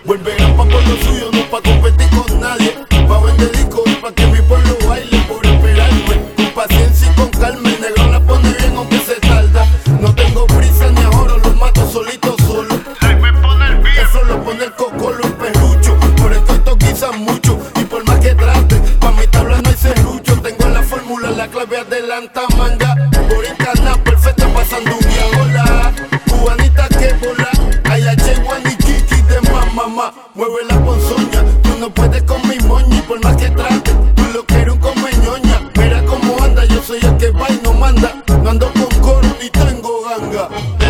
Vuelve rampa por lo suyo, no pa' competir con nadie. Pa' vender discos y pa' que mi pueblo baile por esperarme. Con paciencia y con calma, el negro la pone bien aunque se tarda. No tengo prisa ni ahora, los mato solito solo. Eso lo pone el cocolo, el perrucho. Por esto estos guisan mucho y por más que trate, pa' mi tabla no hay serrucho. Tengo la fórmula, la clave adelanta manga. Por encarnar perfecta pasando un día. Hola, cubanita que bola. Ay, H1 y Kiki de mamá. Mueve la ponzoña, tú no puedes con mi moña. Y por más que trate, tú lo que eres un come ñoña. Mira cómo anda, yo soy el que va y no manda. No ando con coro ni tengo ganga.